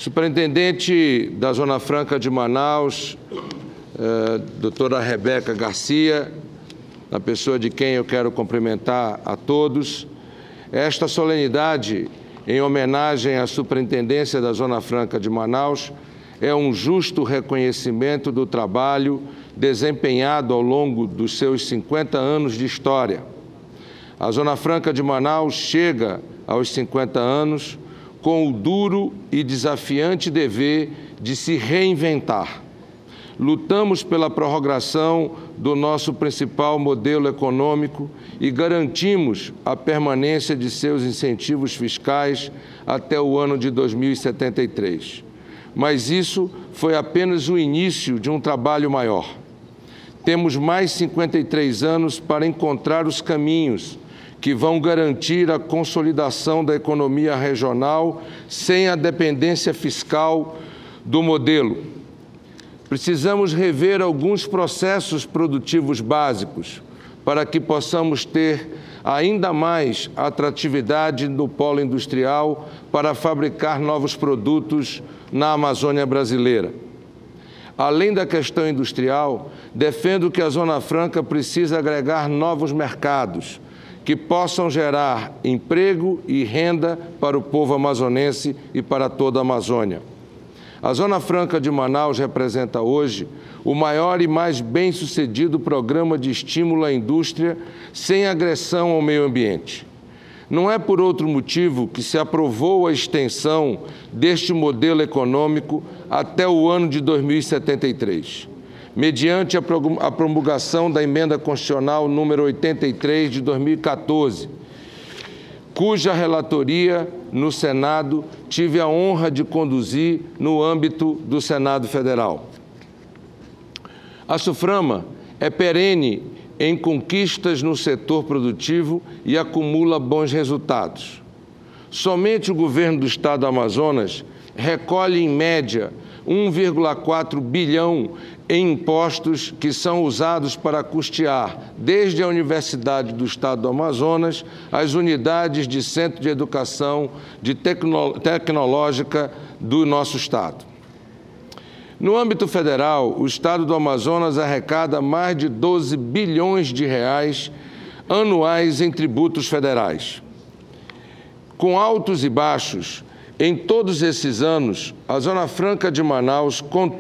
Superintendente da Zona Franca de Manaus, doutora Rebeca Garcia, na pessoa de quem eu quero cumprimentar a todos. Esta solenidade, em homenagem à Superintendência da Zona Franca de Manaus, é um justo reconhecimento do trabalho desempenhado ao longo dos seus 50 anos de história. A Zona Franca de Manaus chega aos 50 anos com o duro e desafiante dever de se reinventar. Lutamos pela prorrogação do nosso principal modelo econômico e garantimos a permanência de seus incentivos fiscais até o ano de 2073. Mas isso foi apenas o início de um trabalho maior. Temos mais 53 anos para encontrar os caminhos que vão garantir a consolidação da economia regional sem a dependência fiscal do modelo. Precisamos rever alguns processos produtivos básicos para que possamos ter ainda mais atratividade no polo industrial para fabricar novos produtos na Amazônia brasileira. Além da questão industrial, defendo que a Zona Franca precisa agregar novos mercados que possam gerar emprego e renda para o povo amazonense e para toda a Amazônia. A Zona Franca de Manaus representa hoje o maior e mais bem-sucedido programa de estímulo à indústria sem agressão ao meio ambiente. Não é por outro motivo que se aprovou a extensão deste modelo econômico até o ano de 2073, mediante a promulgação da Emenda Constitucional número 83 de 2014, cuja relatoria no Senado tive a honra de conduzir no âmbito do Senado Federal. A SUFRAMA é perene em conquistas no setor produtivo e acumula bons resultados. Somente o governo do Estado do Amazonas recolhe, em média, 1,4 bilhão em impostos que são usados para custear, desde a Universidade do Estado do Amazonas, as unidades de Centro de Educação Tecnológica do nosso Estado. No âmbito federal, o Estado do Amazonas arrecada mais de 12 bilhões de reais anuais em tributos federais. Com altos e baixos, em todos esses anos, a Zona Franca de Manaus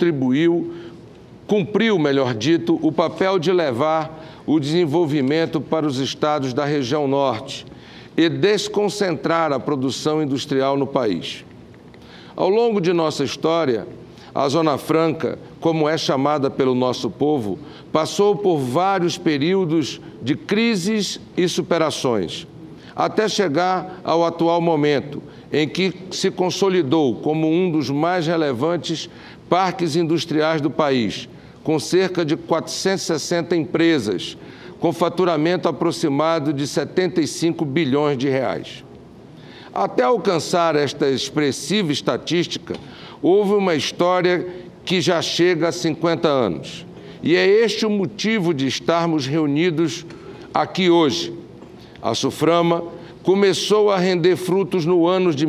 cumpriu, melhor dito, o papel de levar o desenvolvimento para os estados da região norte e desconcentrar a produção industrial no país. Ao longo de nossa história, a Zona Franca, como é chamada pelo nosso povo, passou por vários períodos de crises e superações, até chegar ao atual momento, em que se consolidou como um dos mais relevantes parques industriais do país, com cerca de 460 empresas, com faturamento aproximado de 75 bilhões de reais. Até alcançar esta expressiva estatística, houve uma história que já chega a 50 anos. E é este o motivo de estarmos reunidos aqui hoje. A SUFRAMA começou a render frutos no ano de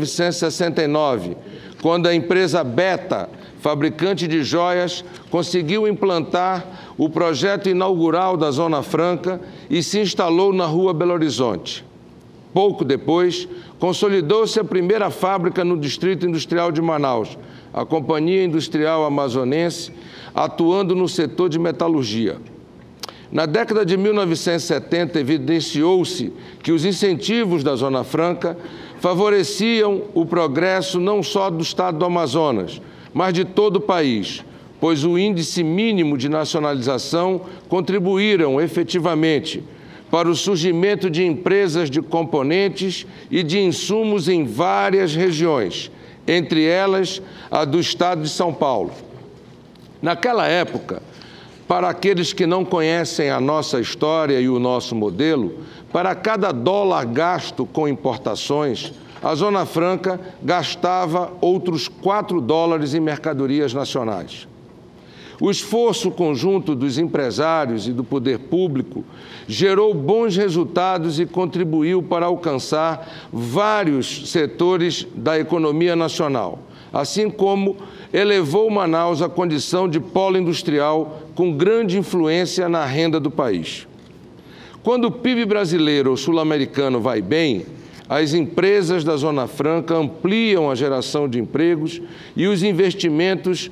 1969, quando a empresa Beta, fabricante de joias, conseguiu implantar o projeto inaugural da Zona Franca e se instalou na Rua Belo Horizonte. Pouco depois, consolidou-se a primeira fábrica no Distrito Industrial de Manaus, a Companhia Industrial Amazonense, atuando no setor de metalurgia. Na década de 1970, evidenciou-se que os incentivos da Zona Franca favoreciam o progresso não só do Estado do Amazonas, mas de todo o país, pois o índice mínimo de nacionalização contribuíram efetivamente para o surgimento de empresas de componentes e de insumos em várias regiões, entre elas a do Estado de São Paulo. Naquela época, para aqueles que não conhecem a nossa história e o nosso modelo, para cada dólar gasto com importações, a Zona Franca gastava outros 4 dólares em mercadorias nacionais. O esforço conjunto dos empresários e do poder público gerou bons resultados e contribuiu para alcançar vários setores da economia nacional, assim como elevou Manaus à condição de polo industrial com grande influência na renda do país. Quando o PIB brasileiro ou sul-americano vai bem, as empresas da Zona Franca ampliam a geração de empregos e os investimentos,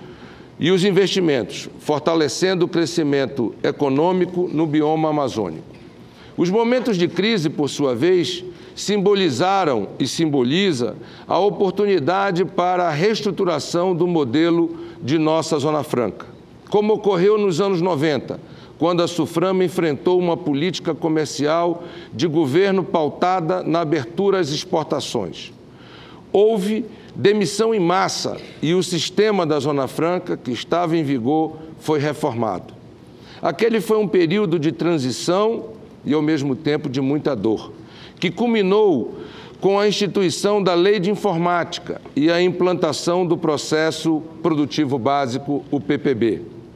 fortalecendo o crescimento econômico no bioma amazônico. Os momentos de crise, por sua vez, simbolizaram e simboliza a oportunidade para a reestruturação do modelo de nossa Zona Franca, como ocorreu nos anos 90, quando a Suframa enfrentou uma política comercial de governo pautada na abertura às exportações. Houve demissão em massa e o sistema da Zona Franca, que estava em vigor, foi reformado. Aquele foi um período de transição e, ao mesmo tempo, de muita dor, que culminou com a instituição da Lei de Informática e a implantação do Processo Produtivo Básico, o PPB.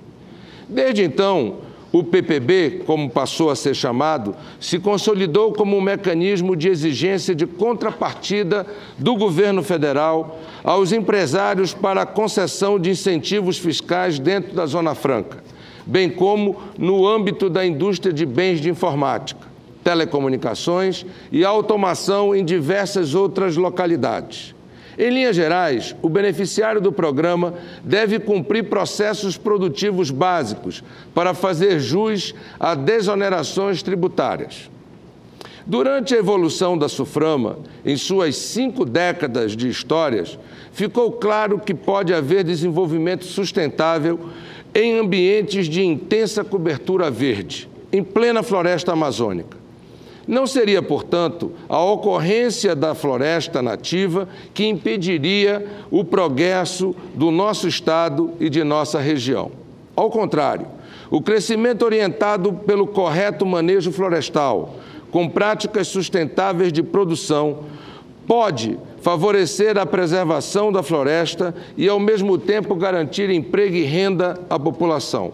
Desde então, o PPB, como passou a ser chamado, se consolidou como um mecanismo de exigência de contrapartida do governo federal aos empresários para a concessão de incentivos fiscais dentro da Zona Franca, bem como no âmbito da indústria de bens de informática, telecomunicações e automação em diversas outras localidades. Em linhas gerais, o beneficiário do programa deve cumprir processos produtivos básicos para fazer jus a desonerações tributárias. Durante a evolução da Suframa, em suas 5 décadas de histórias, ficou claro que pode haver desenvolvimento sustentável em ambientes de intensa cobertura verde, em plena floresta amazônica. Não seria, portanto, a ocorrência da floresta nativa que impediria o progresso do nosso estado e de nossa região. Ao contrário, o crescimento orientado pelo correto manejo florestal, com práticas sustentáveis de produção, pode favorecer a preservação da floresta e, ao mesmo tempo, garantir emprego e renda à população.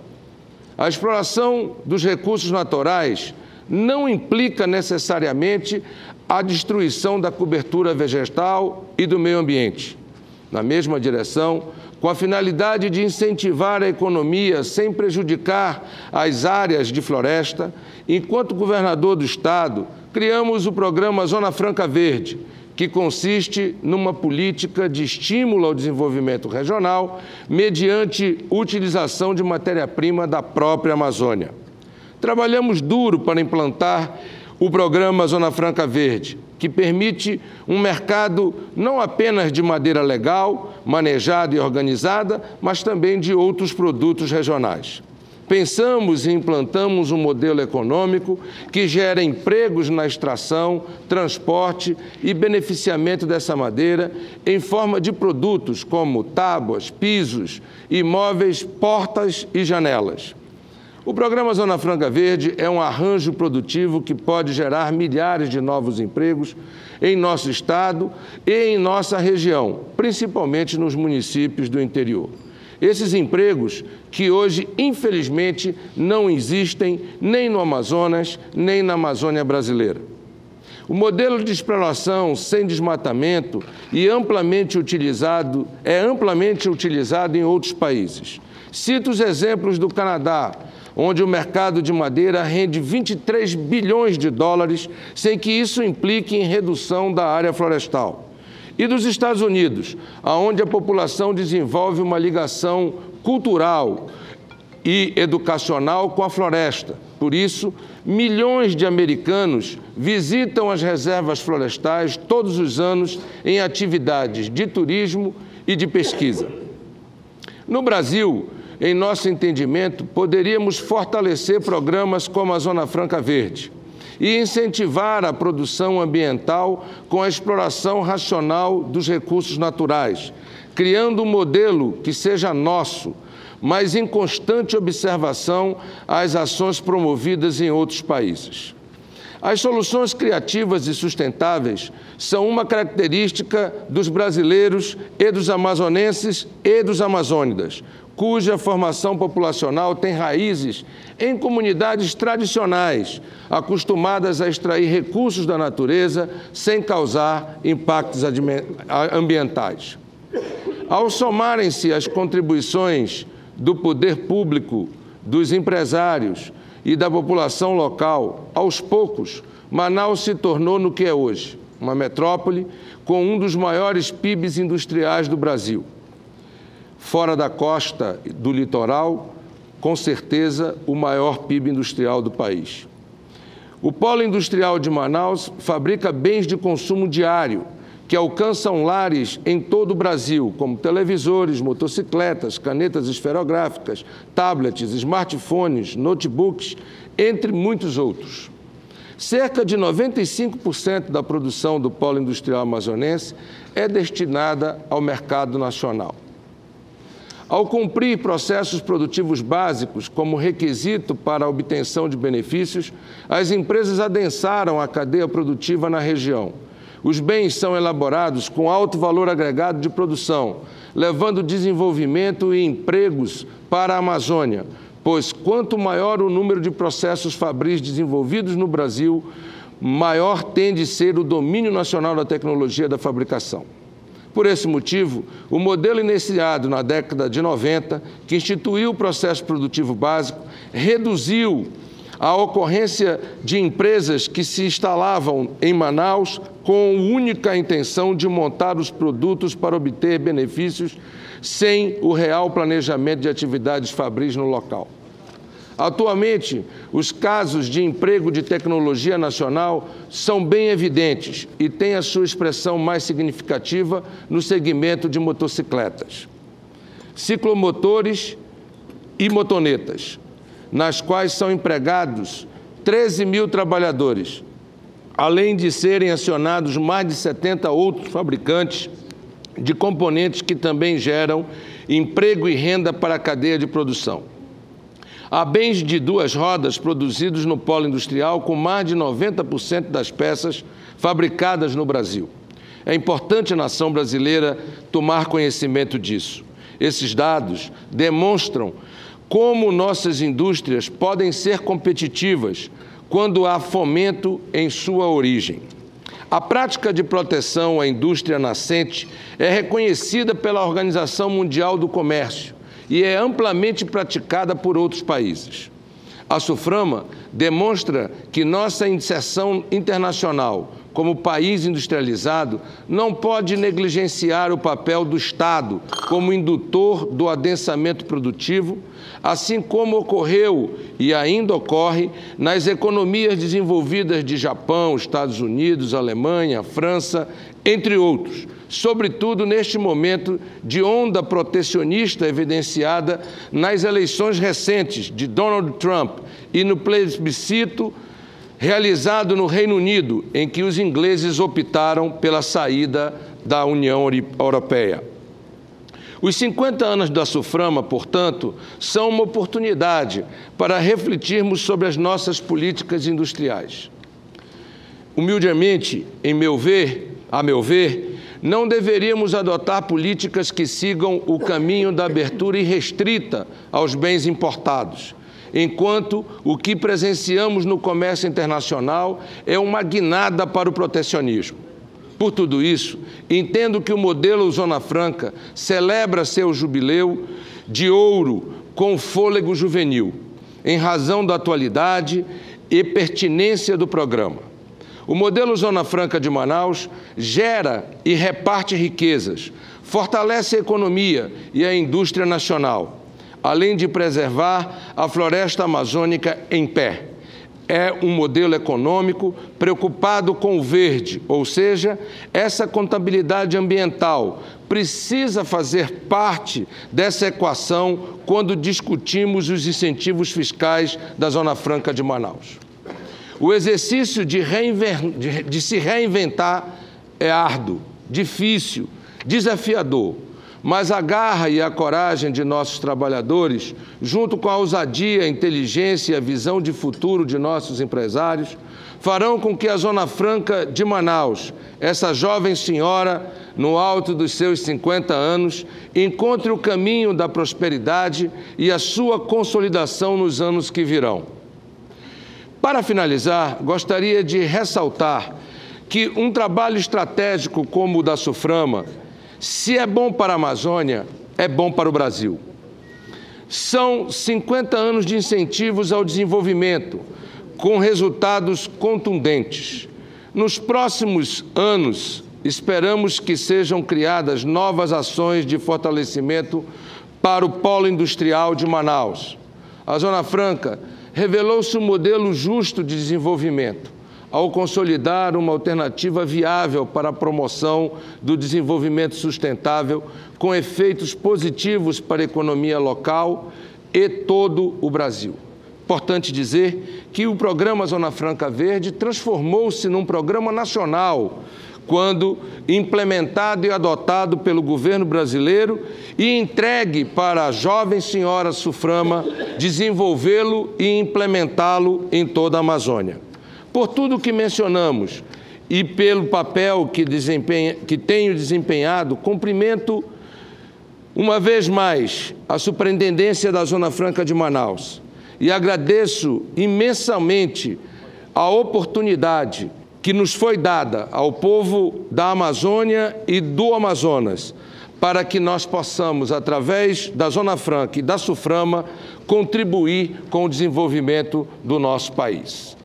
A exploração dos recursos naturais não implica necessariamente a destruição da cobertura vegetal e do meio ambiente. Na mesma direção, com a finalidade de incentivar a economia sem prejudicar as áreas de floresta, enquanto governador do Estado, criamos o programa Zona Franca Verde, que consiste numa política de estímulo ao desenvolvimento regional mediante utilização de matéria-prima da própria Amazônia. Trabalhamos duro para implantar o programa Zona Franca Verde, que permite um mercado não apenas de madeira legal, manejada e organizada, mas também de outros produtos regionais. Pensamos e implantamos um modelo econômico que gera empregos na extração, transporte e beneficiamento dessa madeira em forma de produtos como tábuas, pisos, imóveis, portas e janelas. O programa Zona Franca Verde é um arranjo produtivo que pode gerar milhares de novos empregos em nosso estado e em nossa região, principalmente nos municípios do interior. Esses empregos que hoje, infelizmente, não existem nem no Amazonas, nem na Amazônia brasileira. O modelo de exploração sem desmatamento é amplamente utilizado em outros países. Cito os exemplos do Canadá, onde o mercado de madeira rende 23 bilhões de dólares, sem que isso implique em redução da área florestal. E dos Estados Unidos, onde a população desenvolve uma ligação cultural e educacional com a floresta. Por isso, milhões de americanos visitam as reservas florestais todos os anos em atividades de turismo e de pesquisa. No Brasil, em nosso entendimento, poderíamos fortalecer programas como a Zona Franca Verde e incentivar a produção ambiental com a exploração racional dos recursos naturais, criando um modelo que seja nosso, mas em constante observação às ações promovidas em outros países. As soluções criativas e sustentáveis são uma característica dos brasileiros e dos amazonenses e dos amazônidas, cuja formação populacional tem raízes em comunidades tradicionais, acostumadas a extrair recursos da natureza sem causar impactos ambientais. Ao somarem-se as contribuições do poder público, dos empresários e da população local, aos poucos, Manaus se tornou no que é hoje, uma metrópole com um dos maiores PIBs industriais do Brasil. Fora da costa do litoral, com certeza, o maior PIB industrial do país. O Polo Industrial de Manaus fabrica bens de consumo diário, que alcançam lares em todo o Brasil, como televisores, motocicletas, canetas esferográficas, tablets, smartphones, notebooks, entre muitos outros. Cerca de 95% da produção do Polo Industrial amazonense é destinada ao mercado nacional. Ao cumprir processos produtivos básicos como requisito para a obtenção de benefícios, as empresas adensaram a cadeia produtiva na região. Os bens são elaborados com alto valor agregado de produção, levando desenvolvimento e empregos para a Amazônia, pois quanto maior o número de processos fabris desenvolvidos no Brasil, maior tende a ser o domínio nacional da tecnologia da fabricação. Por esse motivo, o modelo iniciado na década de 90, que instituiu o processo produtivo básico, reduziu a ocorrência de empresas que se instalavam em Manaus com a única intenção de montar os produtos para obter benefícios sem o real planejamento de atividades fabris no local. Atualmente, os casos de emprego de tecnologia nacional são bem evidentes e têm a sua expressão mais significativa no segmento de motocicletas, ciclomotores e motonetas, nas quais são empregados 13 mil trabalhadores, além de serem acionados mais de 70 outros fabricantes de componentes que também geram emprego e renda para a cadeia de produção. Há bens de duas rodas produzidos no polo industrial com mais de 90% das peças fabricadas no Brasil. É importante a nação brasileira tomar conhecimento disso. Esses dados demonstram como nossas indústrias podem ser competitivas quando há fomento em sua origem. A prática de proteção à indústria nascente é reconhecida pela Organização Mundial do Comércio e é amplamente praticada por outros países. A SUFRAMA demonstra que nossa inserção internacional como país industrializado não pode negligenciar o papel do Estado como indutor do adensamento produtivo, assim como ocorreu e ainda ocorre nas economias desenvolvidas de Japão, Estados Unidos, Alemanha, França, entre outros, sobretudo neste momento de onda protecionista evidenciada nas eleições recentes de Donald Trump e no plebiscito realizado no Reino Unido, em que os ingleses optaram pela saída da União Europeia. Os 50 anos da SUFRAMA, portanto, são uma oportunidade para refletirmos sobre as nossas políticas industriais. Humildemente, a meu ver, não deveríamos adotar políticas que sigam o caminho da abertura irrestrita aos bens importados, enquanto o que presenciamos no comércio internacional é uma guinada para o protecionismo. Por tudo isso, entendo que o modelo Zona Franca celebra seu jubileu de ouro com fôlego juvenil, em razão da atualidade e pertinência do programa. O modelo Zona Franca de Manaus gera e reparte riquezas, fortalece a economia e a indústria nacional, além de preservar a floresta amazônica em pé. É um modelo econômico preocupado com o verde, ou seja, essa contabilidade ambiental precisa fazer parte dessa equação quando discutimos os incentivos fiscais da Zona Franca de Manaus. O exercício de se reinventar é árduo, difícil, desafiador, mas a garra e a coragem de nossos trabalhadores, junto com a ousadia, a inteligência e a visão de futuro de nossos empresários, farão com que a Zona Franca de Manaus, essa jovem senhora, no alto dos seus 50 anos, encontre o caminho da prosperidade e a sua consolidação nos anos que virão. Para finalizar, gostaria de ressaltar que um trabalho estratégico como o da SUFRAMA Se é bom para a Amazônia, é bom para o Brasil. São 50 anos de incentivos ao desenvolvimento, com resultados contundentes. Nos próximos anos, esperamos que sejam criadas novas ações de fortalecimento para o polo industrial de Manaus. A Zona Franca revelou-se um modelo justo de desenvolvimento, ao consolidar uma alternativa viável para a promoção do desenvolvimento sustentável, com efeitos positivos para a economia local e todo o Brasil. Importante dizer que o programa Zona Franca Verde transformou-se num programa nacional, quando implementado e adotado pelo governo brasileiro e entregue para a jovem senhora Suframa desenvolvê-lo e implementá-lo em toda a Amazônia. Por tudo o que mencionamos e pelo papel que tenho desempenhado, cumprimento uma vez mais a Superintendência da Zona Franca de Manaus e agradeço imensamente a oportunidade que nos foi dada ao povo da Amazônia e do Amazonas, para que nós possamos, através da Zona Franca e da Suframa, contribuir com o desenvolvimento do nosso país.